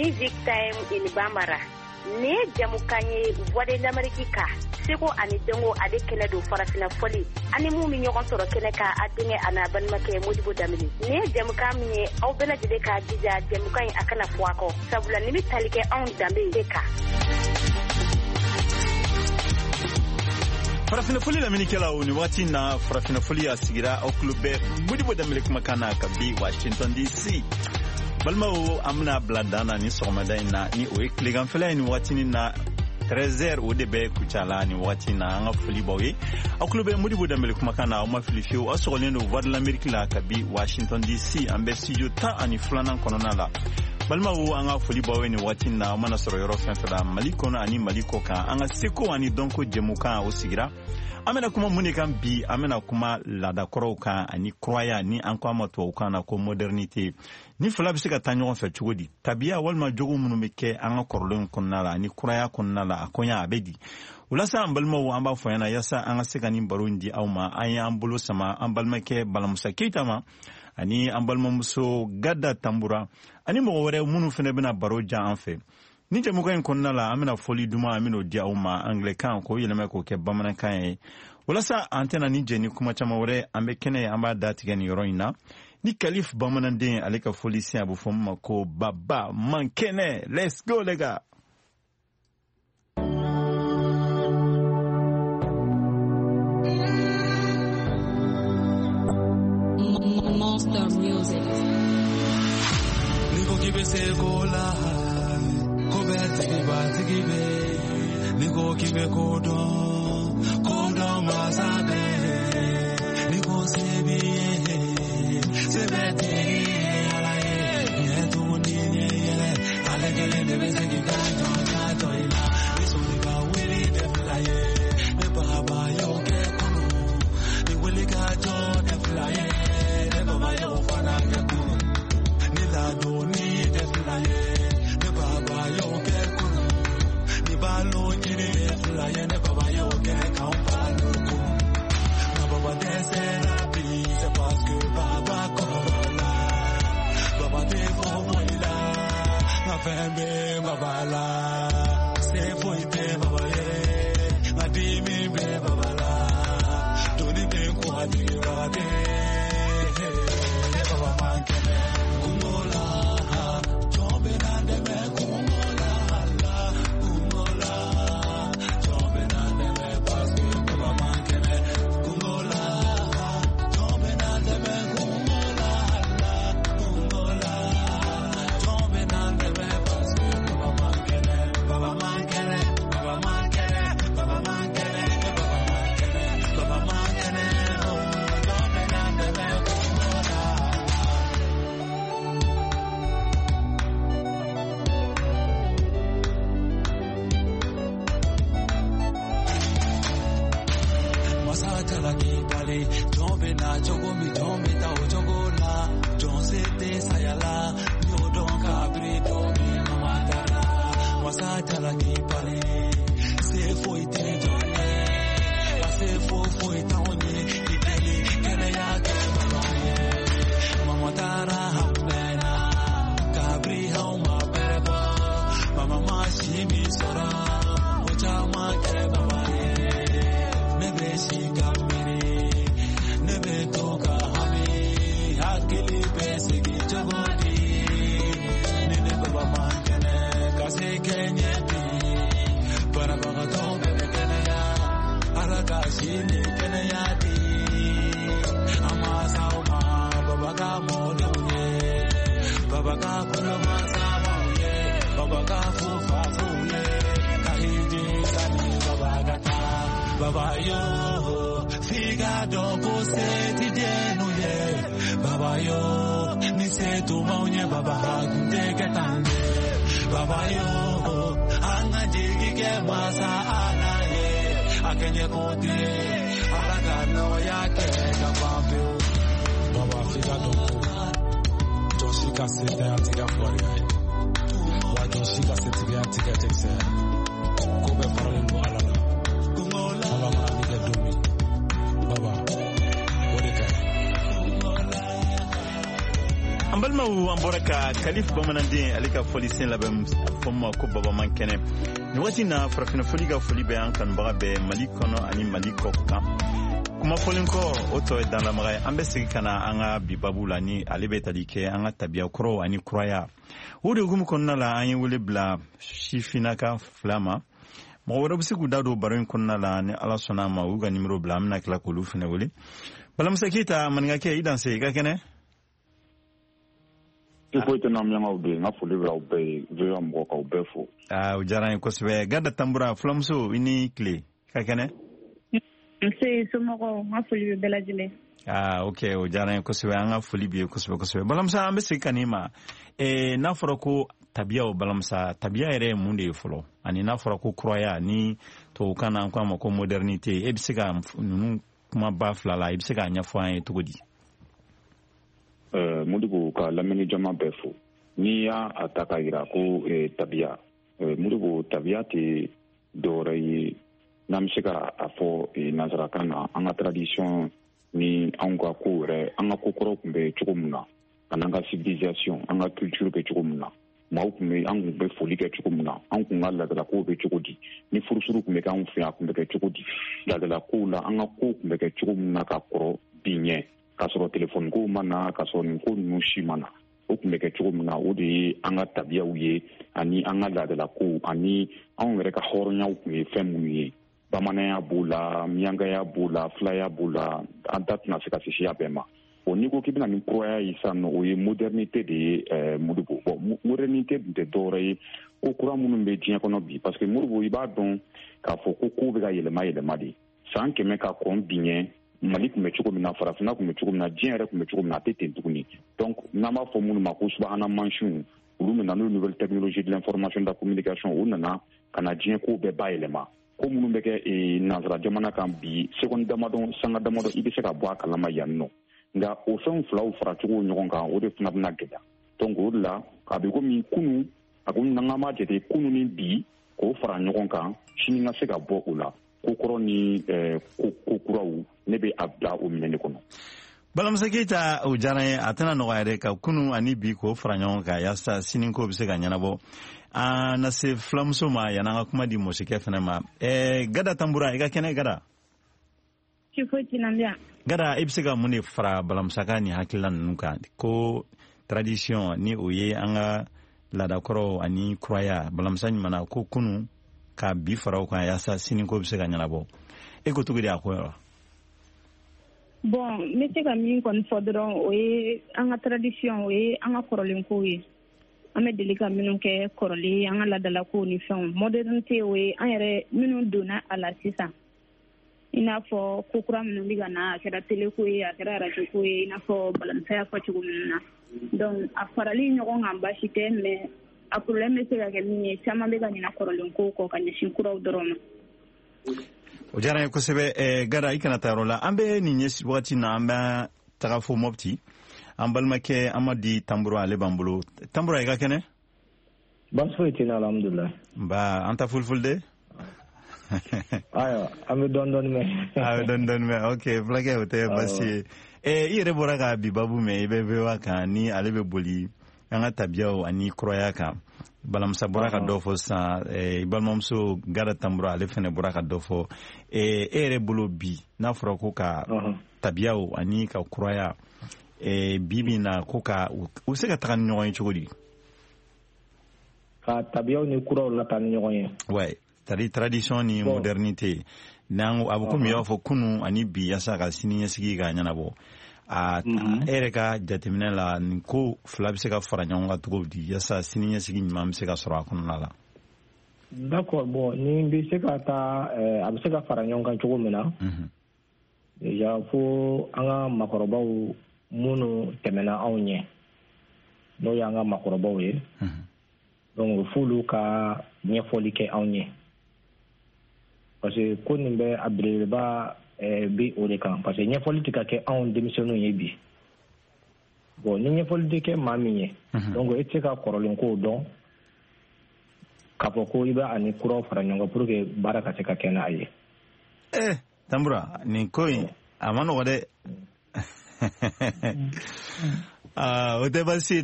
Music Time in Bambara. Ne jamukanye voix de l'Amérique ka seko ani dengo ade kene do farafina foli ani mu mi ñogon soro kene ka adenge ana ban make Modibo Damini ne jamukam ni aw bela jide ka dija jamukany akana fuako sabula ni talike on dambe deka farafina foli la minikela ni wati na farafina foli asigira au klube Modibo Damini kuma kana kabi Washington DC balmawo amna bladana ni somada ina ni o eklegan fela ni watini na 13h o de be kuchala ni watina nga fuli bawe aklube Modibo Damini kuma kana o mafilifio asolendo voix de l'Amérique la kabi Washington DC ambe studio ta ani flana konona la balmawo anga fuli bawe ni watina mana soro yoro fenfela malikono ani malikoka anga seko ani donko jemuka o sigira amena kuma munikan bi amena kuma lada koroka ani croya ni anko mato kana ko modernité ni fala bi se ka tanyo fa chugodi tabia walma jogo munu meke anga korlon konnala ni croya konnala akonya abedi ulasa ambalma wo amba foyana yasa anga se kanin barundi awma aya ambulo sama ambalma ke balamusa keitama ani ambalma muso gadda tambura ani mo wore munu fene bina baroja anfe ni jamuka konnala amena foli duma amino dia uma anglican ko yelema ko ke bamana kan wala sa antena ni jeni kuma chama wore ambe kene amba datiga ni yoroina ni kalif bamana den aleka foli si abu fomma ko baba mankene let's go lega Monster music niko kibese kola Tigibe, Nigo Kibe Kodo Masabe, Nigo Sebi, Sebeti, Yetuni, Allegany, the Messing Toila, Isoliga, Willie, the Flyer, the Baba Yoke, the Willigato, the Flyer, the Baba Yoke, Nila Doni, the Flyer. Balo kiri flyer ne baba yo ke kampalo ko na baba desera bi c'est parce que baba kola baba te fo moila na fembe baba la c'est fo ite baba ye na dimi be baba la doni te ko adira de baba mankene kumola tombe na de me kumola Baba yo, figa dopo se ti denu ye. Baba yo, ni se tu maunye baba hagunde ketande. Baba yo, anga jigi ke masa ana ye. Akenye kote, alaga no yake kapape. Baba figa dopo, Joshika se te atiga flori. Wa Joshika se te atiga tekse. Kobe parole no alala. Baba mami dumi. Baba, what ambalma u amboraka kalif bamanande alika folisen labem fomma ko baba mankene ni watina frafina foliga folibe an kan babe malikono ani maliko ka kuma folinko oto dans la maray ambesi kana anga bibabula ni alibeta dike anga tabia kro ani kroya wodi gum konna la an wuli bla shifinaka flama mo wora busiku dado barin konna la ni ala sona ma uga nimero bla amna kala ko lufine wuli balam sakita man ngake idan se ga kene Faut que nous ayons ujara kosbe gada tambura flamso ini clé kakene c'est somoro afuli belajile okay ujara kosbe anga fuli bi kosbe balamsa ambesi kanima na foroko tabia o balamsa tabia ere munde folo ani na foroko croya ni to kana kwa mako modernité ebisiga nunu kuma ba flala ebisiga nya fo an etugodi mudugu ka lamini jama befo ni ya ataka ira ko tabia mudugu tabia ti dore namsika afo nazara kana anga tradition ni anga ko re anga kokoro kumbe chukumuna ananga civilisation anga culture be chukumuna maukume angu be foli ke chukumuna angu ngala la ko be chukudi ni furusuru kumbe ka unfia kumbe ke chukudi la kula anga ko kumbe ke chukumuna ka koro binye kasoro telefone ko mana kasoro ko nushi mana o kumbe ke chugumna o de anga tabia uye ani anga la ko ani an reka horonya o kumbe femuye bamana ya bula mianga ya bula flya bula antatna se kasi ya bema o ni ko kibina ni proya isano o modernité de mudugo bon modernité de dore ko kura munu be dia kono bi parce que mudugo iba don ka fo ko be ga yele madi san ke me ka kon binye malik me chuko mina farafina ko me chuko mina diere ko me chuko mina tete tukuni donc nama fo munu mako subhana manchun ulu na nouvelle technologie de l'information de la communication unana canadien ko be bailema ko munu be ke nazara jamana kan bi seconde damadon sanga damadon ibe se ka bwa kala ma yanno nga o son flaw fara chuko nyogon kan o de funa na geda donc o la ka be ko mi kunu akun nanga ma jete kunu ni bi ko fara nyogon kan shini nga se ka bwa ula kokoro ni kokurawu ne be abla o minene kono balamsa kita o jaraye atana no gaire ka kunu ani bi ko franyon ka yasa sinin ko bise ga nyanabo na se flamso ma yana kuma di musike fena ma gada tambura ga kene gada kifoti nambia gada ibse ga mune fra balamsa ka ni hakilan nuka ko tradition ni oye anga lada koro ani kroya balamsa ni mana ko kunu ka bi farao kan yasa sinin ko bise ga nyanabo e ko tugudi akoyo bon mais c'est comme une kon fodron oye anga tradition oye anga korolen ko ye ame delika minun ke koroli anga la dala ko ni fon modernité oye ere minun dona ala sisa ina fo kokura minun diga na kera tele ko ye akera radio ko ye ina fo balansa ya fo chugumna donc a farali nyogon amba shite mais a problème c'est que ni chama be ganina korolen ko ko kanya shinkura udoroma o jara ko sebe gara ikana tarola ambe ni nyesi wati na amba tagafo mopti ambal make amadi tamburo ale bambulo tamburo e ga kene basfo itina alhamdulillah ba anta fulfulde ayo ambe don me okay flage hote basi ire boraka bi babu me ibebe waka ni alebe boli anga tabiao ani kroya ka balam saburaka dofo sa balmomso gara tambro ale fene buraka dofo ere bolo bi na froko ka tabiao ani ka kroya bibi na koka useka tan nyoy chogodi ka tabiao ni kuro la tan nyoy ouais tradition ni modernité nango abuko mi yofo kunu ani bi yasa ka sininya sigi ga nyanabo ereka jatemina la ko flabi se ka fara nyonga tugo di yasa sininya sigi nyama se ka soro akona la d'accord bon ni bi se ka ta ab se ka fara nyonga tugo mena ya fo anga makorobaw munu temena awnye no ya anga makorobaw ye donc fulu ka nyefoli ke awnye parce que ko nimbe abreba bi o de kan parce que ɲɛfɔli tɛ ka kɛ anw denmisɛnninw ye bi bon ni ɲɛfɔli tɛ kɛ maa min ye donc e tɛ se ka kɔrɔlen kow dɔn k'a fɔ ko i bɛ ani kuraw fara ɲɔgɔn kan pour que baara ka se ka kɛ n'a ye tambura nin ko in a ma nɔgɔ dɛ o tɛ baasi